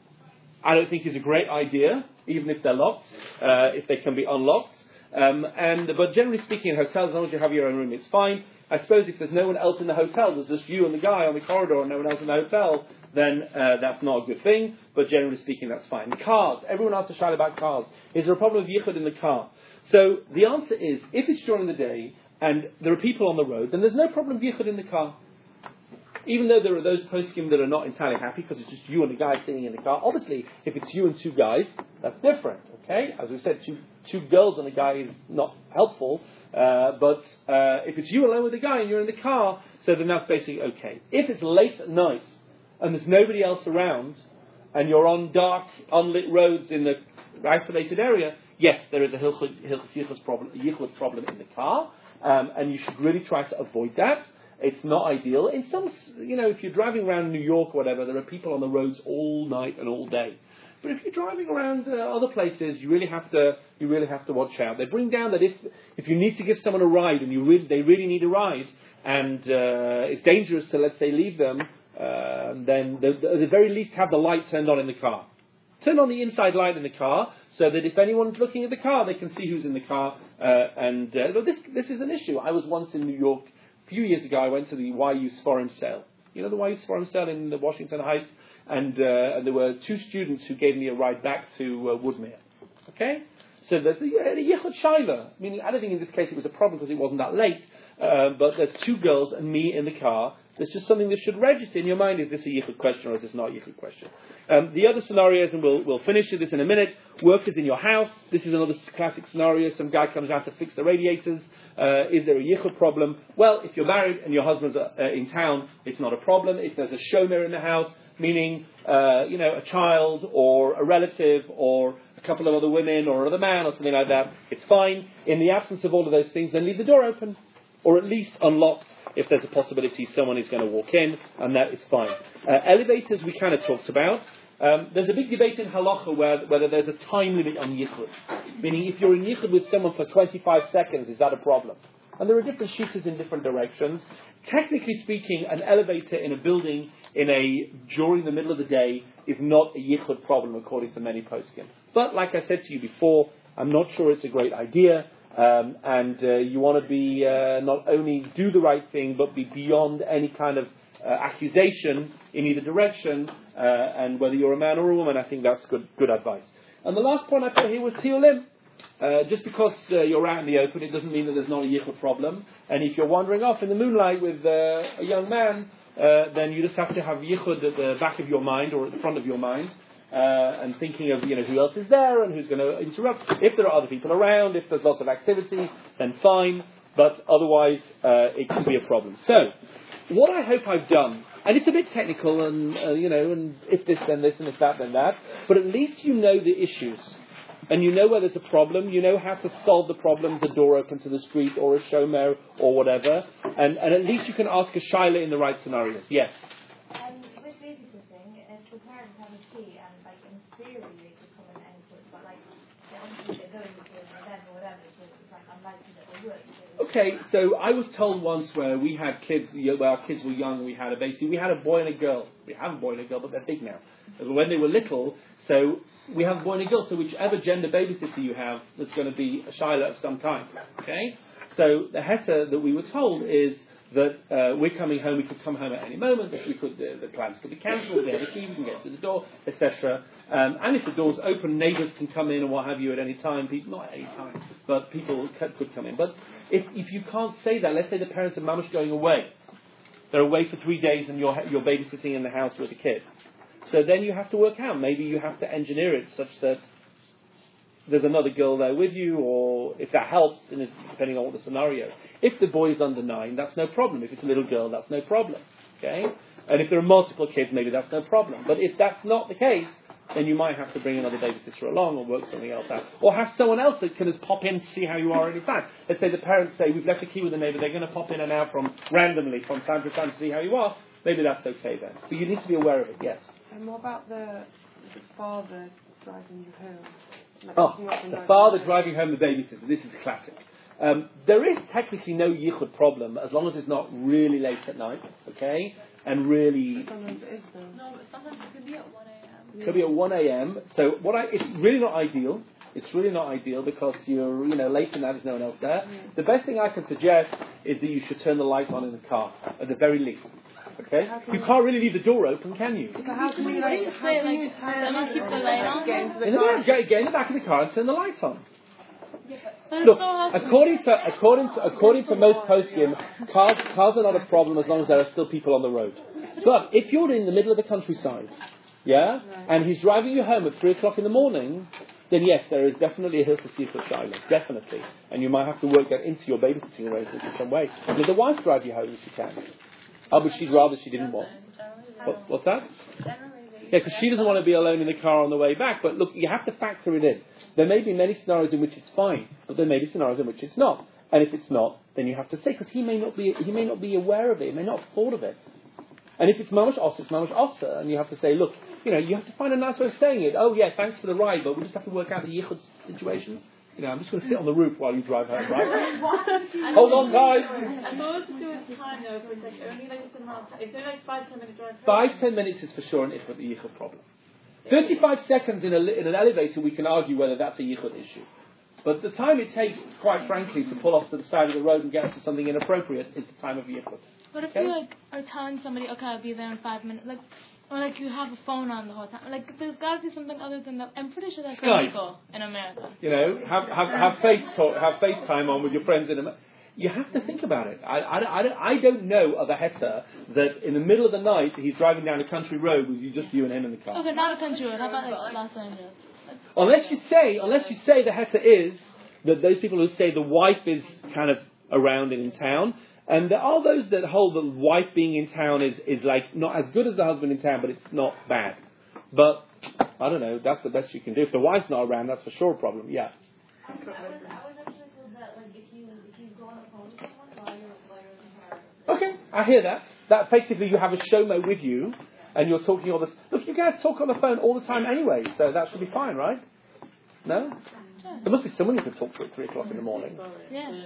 I don't think is a great idea, even if they're locked, uh, if they can be unlocked. Um, and But generally speaking, in hotels, as long as you have your own room, it's fine. I suppose if there's no one else in the hotel, there's just you and the guy on the corridor and no one else in the hotel, then uh, that's not a good thing, but generally speaking, that's fine. Cars. Everyone asks a shayla about cars. Is there a problem with yichud in the car? So the answer is, if it's during the day and there are people on the road, then there's no problem with yichud in the car. Even though there are those poskim that are not entirely happy because it's just you and the guy sitting in the car. Obviously, if it's you and two guys, that's different, okay? As we said, two, two girls and a guy is not helpful. Uh, but uh, if it's you alone with the guy and you're in the car, so then that's basically okay. If it's late at night and there's nobody else around and you're on dark, unlit roads in the isolated area, yes, there is a Hilchos Yichud problem, Yichud problem in the car, um, and you should really try to avoid that. It's not ideal. In some, you know, if you're driving around New York or whatever, there are people on the roads all night and all day. But if you're driving around uh, other places, you really have to you really have to watch out. They bring down that if if you need to give someone a ride and you really, they really need a ride, and uh, it's dangerous to, let's say, leave them, uh, then the, the, at the very least have the light turned on in the car. Turn on the inside light in the car so that if anyone's looking at the car, they can see who's in the car. Uh, and uh, this this is an issue. I was once in New York a few years ago. I went to the Y U Sforim sale. You know the Y U Sforim sale in the Washington Heights? And, uh, and there were two students who gave me a ride back to uh, Woodmere. Okay? So there's a, a yichud shayla. Meaning, I don't think in this case it was a problem because it wasn't that late. Uh, but there's two girls and me in the car. There's just something that should register in your mind. Is this a yichud question or is this not a yichud question? Um, the other scenarios, and we'll, we'll finish with this in a minute. Workers in your house. This is another classic scenario. Some guy comes out to fix the radiators. Uh, is there a yichud problem? Well, if you're married and your husband's uh, in town, it's not a problem. If there's a shomer in the house, meaning, uh, you know, a child or a relative or a couple of other women or another man or something like that, it's fine. In the absence of all of those things, then leave the door open or at least unlocked if there's a possibility someone is going to walk in, and that is fine. Uh, elevators we kind of talked about. Um, there's a big debate in halacha where, whether there's a time limit on yichud. Meaning if you're in yichud with someone for twenty-five seconds, is that a problem? And there are different shitas in different directions. Technically speaking, an elevator in a building in a during the middle of the day is not a yichud problem according to many poskim. But like I said to you before, I'm not sure it's a great idea. Um, and uh, you want to be uh, not only do the right thing, but be beyond any kind of uh, accusation in either direction. Uh, and whether you're a man or a woman, I think that's good good advice. And the last point I put here was tiulim. Uh, just because uh, you're out in the open, it doesn't mean that there's not a yichud problem. And if you're wandering off in the moonlight with uh, a young man, uh, then you just have to have yichud at the back of your mind or at the front of your mind. Uh, and thinking of, you know, who else is there and who's going to interrupt. If there are other people around, if there's lots of activity, then fine. But otherwise, uh, it can be a problem. So, what I hope I've done, and it's a bit technical, and uh, you know, and if this then this and if that then that, but at least you know the issues, and you know where there's a problem. You know how to solve the problem. The door open to the street, or a shomer, or whatever, and and at least you can ask a shaila in the right scenarios. Yes. Um, with babysitting, if the parents have a key and, like, in theory they could come in any point, but, like, obviously they're going to an event or whatever, so it's, like, unlikely that they would. So Okay, so I was told once where we had kids, you know, where our kids were young, we had a basically, we had a boy and a girl. We have a boy and a girl, but they're big now. But when they were little, so we have a boy and a girl, so whichever gender babysitter you have, there's going to be a shaila of some kind. Okay? So the heta that we were told is that uh, we're coming home, we could come home at any moment, we could, uh, the plans could be cancelled, we have a key, we can get to the door, et cetera. Um, and if the door's open, neighbours can come in or what have you at any time. People, not at any time, but people could, could come in. But if, if you can't say that, let's say the parents are mamash going away. They're away for three days and you're, you're babysitting in the house with the kid. So then you have to work out. Maybe you have to engineer it such that there's another girl there with you, or if that helps, depending on what the scenario. If the boy is under nine, that's no problem. If it's a little girl, that's no problem. Okay? And if there are multiple kids, maybe that's no problem. But if that's not the case, then you might have to bring another babysitter along or work something else out. Or have someone else that can just pop in to see how you are any time. Let's say the parents say, we've left a key with the neighbour, they're going to pop in and out from randomly from time to time to see how you are. Maybe that's okay then. But you need to be aware of it, yes. And what about the, the father driving you home? Like, Oh, picking up and the driving father home? driving home the babysitter. This is classic. Um, there is technically no yichud problem as long as it's not really late at night, okay? And really... Sometimes it is though. No, but sometimes it could be at one a.m. Could be at one a.m. So what I, it's really not ideal. It's really not ideal because you're, you know, late and there's no one else there. Mm. The best thing I can suggest is that you should turn the light on in the car, at the very least. Okay? You can't really leave the door open, can you? But how can you, like, how can you turn Someone keep the light on? get into the In the car? back, get, get in the back of the car and turn the lights on. But Look, it's so hard to- according to according to according to most poskim, cars cars are not a problem as long as there are still people on the road. But if you're in the middle of the countryside, yeah, and he's driving you home at three o'clock in the morning, then yes, there is definitely a hill to see for silence, definitely, and you might have to work that into your babysitting arrangements in some way. Let the wife drive you home if she can. Oh, but she'd rather she didn't want. What, what's that? Yeah, because she doesn't want to be alone in the car on the way back. But look, you have to factor it in. There may be many scenarios in which it's fine, but there may be scenarios in which it's not. And if it's not, then you have to say, because he may not be he may not be aware of it, he may not have thought of it. And if it's mamash osa, it's mamash osa, and you have to say, look, you know, you have to find a nice way of saying it. Oh yeah, thanks for the ride, but we just have to work out the yichud situations. You know, I'm just going to sit on the roof while you drive home, right? Hold on, guys. I'm supposed to do it time though, if it's like only like a amount. It's only like five ten minute drive. home. Five, ten minutes is for sure an yichud, the yichud problem. Thirty-five seconds in, a, in an elevator, we can argue whether that's a yichud issue. But the time it takes, quite frankly, to pull off to the side of the road and get to something inappropriate is the time of yichud. What if Okay. you like are telling somebody, okay, I'll be there in five minutes, like, or like you have a phone on the whole time? Like, there's got to be something other than that. I'm pretty sure that's Skype. illegal in America. You know, have have have face talk, have FaceTime on with your friends in a. You have to think about it. I, I, I, I don't know of a heta that in the middle of the night he's driving down a country road with you just you and him in the car. Okay, not a country road. How about like Los Angeles? Unless you say, unless you say the heta is that those people who say the wife is kind of around and in town, and there are those that hold the wife being in town is, is like not as good as the husband in town, but it's not bad. But I don't know. That's the best you can do. If the wife's not around, that's for sure a problem. Yeah. I was, I was actually told that, like, if you if you go on a phone with someone while you're while you're in the car. Okay, I hear that. That effectively you have a showmo with you, and you're talking all the. Look, you guys talk on the phone all the time anyway, so that should be fine, right? No? There must be someone you can talk to at three o'clock in the morning. Yeah.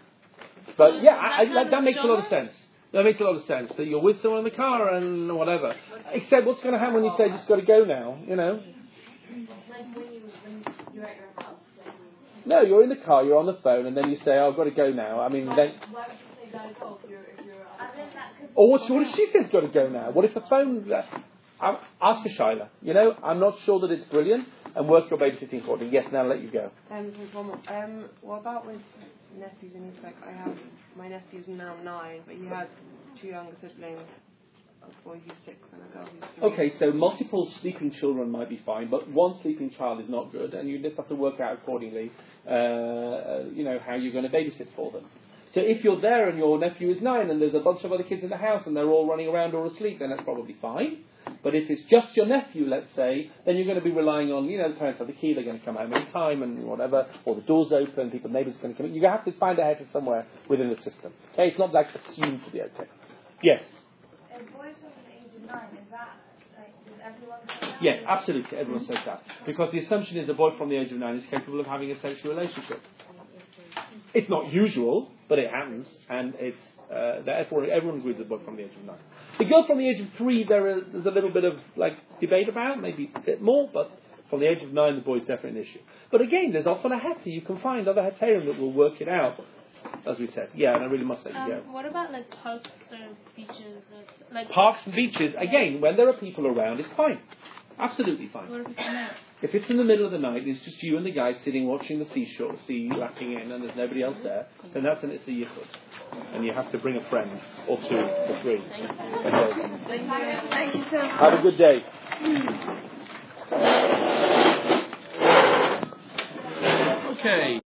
But yeah, I, I, that, that makes a lot of sense. That makes a lot of sense that you're with someone in the car and whatever. Except, what's going to happen when you say just got to go now? You know. Like when you when you're at your house. Like, No, you're in the car, you're on the phone, and then you say, oh, I've got to go now. I mean, Why, then... why would you say that as well if you're, if you're And then that could Or what, what if she says got to go now? What if the phone... Uh, um, ask for Shyla. You know, I'm not sure that it's brilliant, and work your babysitting accordingly. Yes, now I'll let you go. Um, so one more. Um, what about with nephews and nieces? Like, I have, my nephew's now nine, but he had two younger siblings, a boy who's six and a girl who's three. Okay, so multiple sleeping children might be fine, but one sleeping child is not good, and you just have to work out accordingly, uh, uh, you know, how you're going to babysit for them. So if you're there and your nephew is nine and there's a bunch of other kids in the house and they're all running around or asleep, then that's probably fine. But if it's just your nephew, let's say, then you're going to be relying on, you know, the parents have the key, they're going to come home any time and whatever, or the door's open, people, neighbours are going to come in. You have to find a header somewhere within the system. Okay, it's not like assumed to be okay. Yes. And boys from the age of nine, is that, like, does everyone say that? Yes, absolutely. Everyone says that. Because the assumption is a boy from the age of nine is capable of having a sexual relationship. It's not usual, but it happens, and it's uh, therefore everyone agrees with the boy from the age of nine. The girl from the age of three, there is, there's a little bit of like debate about, maybe a bit more, but from the age of nine, the boy is definitely an issue. But again, there's often a heter. You can find other heterim that will work it out, as we said. Yeah, and I really must let you Um, go. what about like parks or beaches or like? Parks and beaches, again, when there are people around, it's fine. Absolutely fine. What if it's not? If it's in the middle of the night, it's just you and the guy sitting watching the seashore, sea lapping in, and there's nobody else there, then that's an it's a yichud. And you have to bring a friend, or two, or three. Okay. Thank you so much. Have a good day. Okay.